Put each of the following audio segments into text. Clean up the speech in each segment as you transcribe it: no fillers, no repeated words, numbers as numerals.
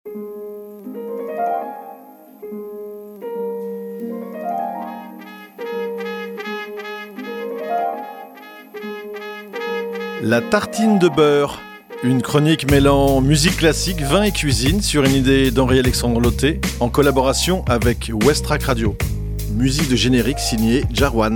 La tartine de beurre, une chronique mêlant musique classique, vin et cuisine sur une idée d'Henri-Alexandre Loté en collaboration avec Westrack Radio. Musique de générique signée Jarwan.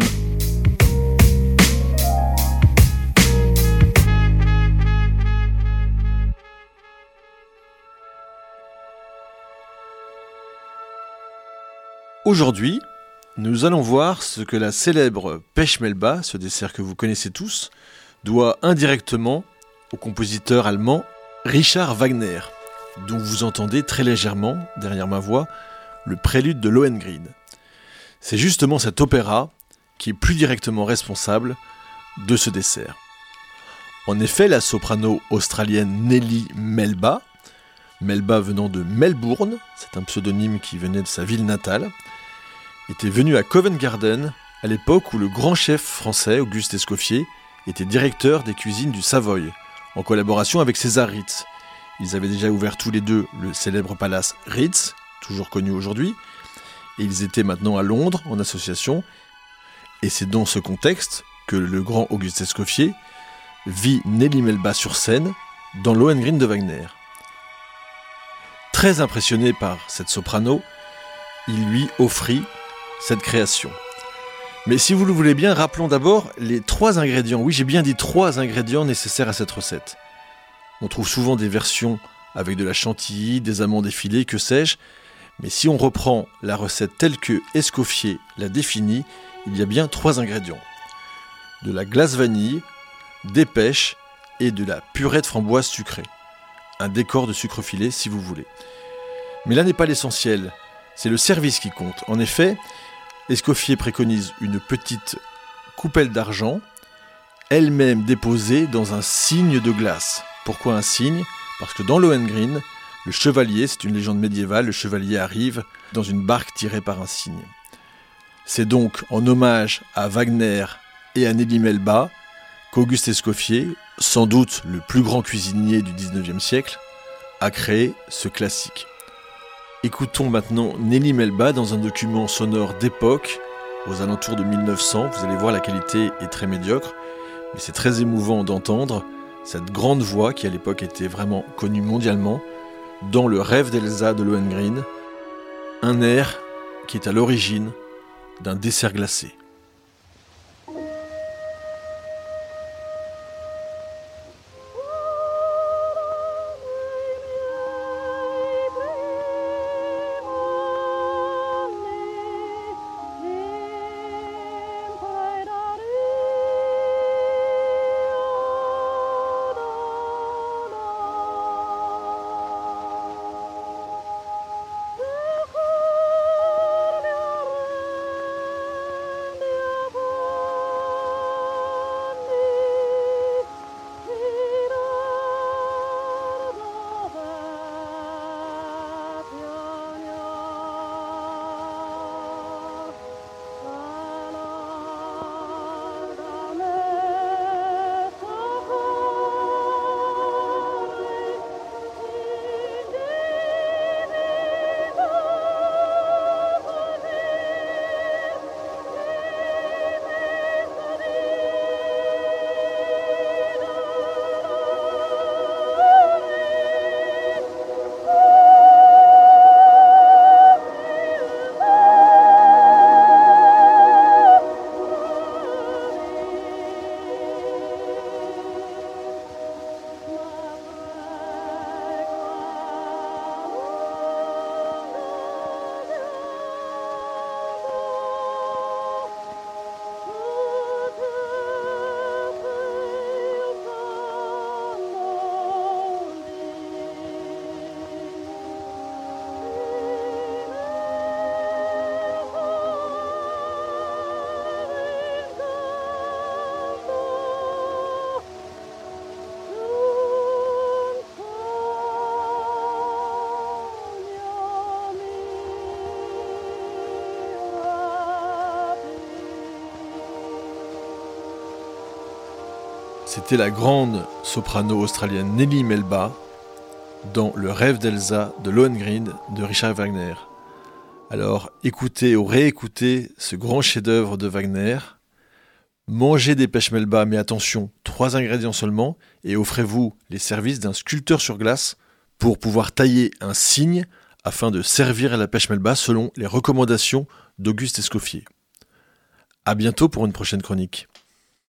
Aujourd'hui, nous allons voir ce que la célèbre pêche melba, ce dessert que vous connaissez tous, doit indirectement au compositeur allemand Richard Wagner, dont vous entendez très légèrement, derrière ma voix, le prélude de Lohengrin. C'est justement cet opéra qui est plus directement responsable de ce dessert. En effet, la soprano australienne Nellie Melba, Melba venant de Melbourne, c'est un pseudonyme qui venait de sa ville natale, était venue à Covent Garden à l'époque où le grand chef français, Auguste Escoffier, était directeur des cuisines du Savoy, en collaboration avec César Ritz. Ils avaient déjà ouvert tous les deux le célèbre palace Ritz, toujours connu aujourd'hui, et ils étaient maintenant à Londres en association, et c'est dans ce contexte que le grand Auguste Escoffier vit Nellie Melba sur scène dans Lohengrin de Wagner. Très impressionné par cette soprano, il lui offrit cette création. Mais si vous le voulez bien, rappelons d'abord les 3 ingrédients. Oui, j'ai bien dit 3 ingrédients nécessaires à cette recette. On trouve souvent des versions avec de la chantilly, des amandes effilées, que sais-je. Mais si on reprend la recette telle que Escoffier l'a définie, il y a bien 3 ingrédients. De la glace vanille, des pêches et de la purée de framboise sucrée. Un décor de sucre filé si vous voulez. Mais là n'est pas l'essentiel, c'est le service qui compte. En effet, Escoffier préconise une petite coupelle d'argent, elle-même déposée dans un cygne de glace. Pourquoi un cygne ? Parce que dans Lohengrin, le chevalier, c'est une légende médiévale, le chevalier arrive dans une barque tirée par un cygne. C'est donc en hommage à Wagner et à Nellie Melba qu'Auguste Escoffier, sans doute le plus grand cuisinier du XIXe siècle, a créé ce classique. Écoutons maintenant Nellie Melba dans un document sonore d'époque, aux alentours de 1900. Vous allez voir, la qualité est très médiocre, mais c'est très émouvant d'entendre cette grande voix qui à l'époque était vraiment connue mondialement, dans Le Rêve d'Elsa de Lohengrin, un air qui est à l'origine d'un dessert glacé. C'était la grande soprano australienne Nellie Melba dans Le rêve d'Elsa de Lohengrin de Richard Wagner. Alors écoutez ou réécoutez ce grand chef-d'œuvre de Wagner, mangez des pêches melba, mais attention, 3 ingrédients seulement, et offrez-vous les services d'un sculpteur sur glace pour pouvoir tailler un cygne afin de servir à la pêche melba selon les recommandations d'Auguste Escoffier. À bientôt pour une prochaine chronique.